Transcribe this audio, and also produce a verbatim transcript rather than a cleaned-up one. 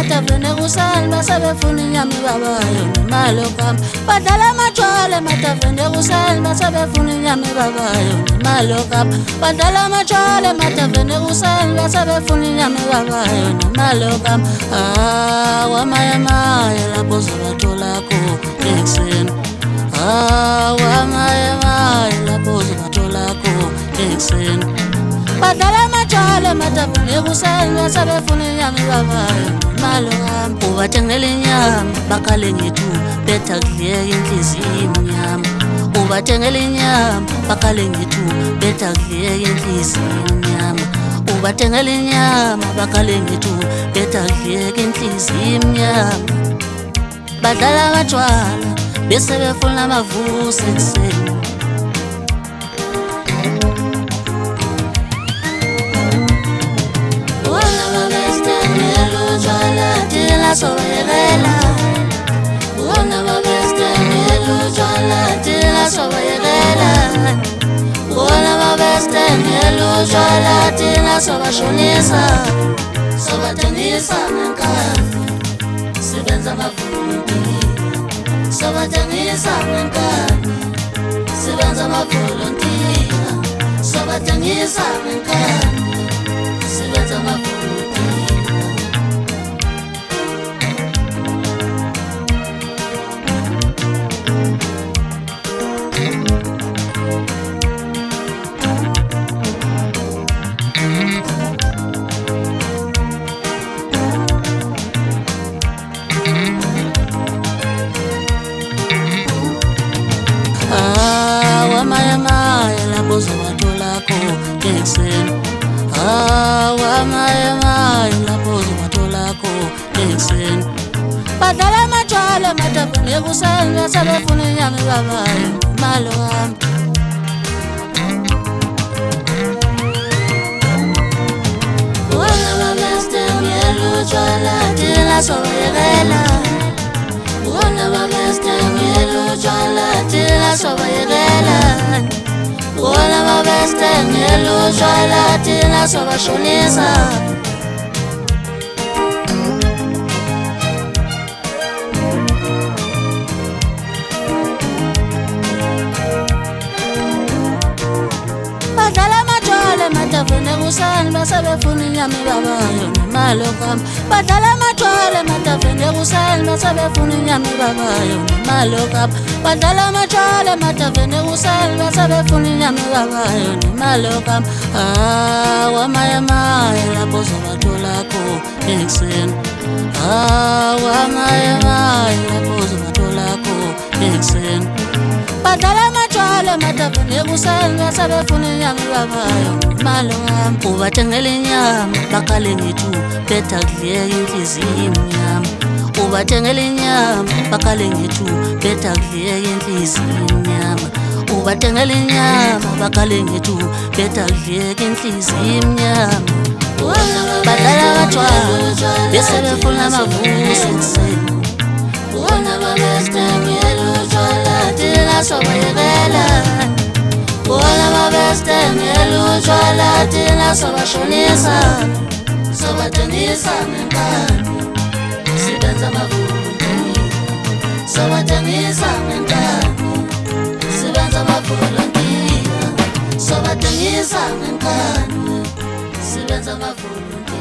mataveni ekuseni bese befuna inyama ibabayo nemali yokuhamba. Badlala amajwala emataveni ekuseni bese befuna inyama ibabayo nemali yokuhamba. Badlala amajwala emataveni ekuseni bese befuna inyama ibabayo nemali yokuhamba. Ah, wamayemaye lapho uzobatholakho ekuseni. Ah, wamayemaye lapho uzobatholakho ekuseni. Badlala amajwala emataveni ekuseni bese befuna inyama ibabayo nemali yokuhamba. Ubathengela inyama bakhale ngethuba betha kudleka inhliziyo imnyama. Ubathengela inyama bakhale ngethuba betha kudleka inhliziyo imnyama. Ubathengela inyama bakhale ngethuba betha kudleka inhliziyo imnyama. Badlala amajwala bese befuna amavuso ekuseni. Sobayekela wona babestengela utshwala thina sobayekela wona babestengela utshwala thina sobashonisa sobathengisa ngenkani sibenza amavolontiya sobathengisa ngenkani sibenza amavolontiya sobathengisa ngenkani sibenza amavolontiya. Uzobatholakho ekuseni. Ah, wamayemaye lapho uzobatholakho ekuseni. Badlala amajwala emataveni ekuseni bese befuna inyama ibabayo nemali yokuhamba. Wona babestengela utshwala thina sobayekela wona babestengela utshwala thina sobayekela wona babestengela utshwala thina sobashonisa. Badlala amajwala emataveni ekuseni bese befuna inyama ibabayo nemali yokuhamba. Badlala amajwala emataveni ekuseni bese befuna inyama ibabayo nemali yokuhamba. Badlala amajwala emataveni ekuseni bese befuna inyama ibabayo nemali yokuhamba. Ah, wamayemaye lapho uzobatholakho ekuseni. Ah, wamayemaye lapho uzobatholakho ekuseni. Badlala amajwala emataveni ekuseni bese befuna inyama ibabayo nemali yokuhamba. Ubathengela inyama bakhale ngethuba betha kudleka inhliziyo imnyama. Ubathengela inyama bakhale ngethuba betha kudleka inhliziyo imnyama. Ubathengela inyama bakhale ngethuba betha kudleka inhliziyo imnyama. Badlala amajwala bese befuna amavuso ekuseni. Wona babestengela utshwala thina sobayekela wona babestengela utshwala thina sobashonisa sobathengisa ngenkani sibenza amavolontiya sobathengisa ngenkani sibenza amavolontiya sobathengisa ngenkani sibenza amavolontiya.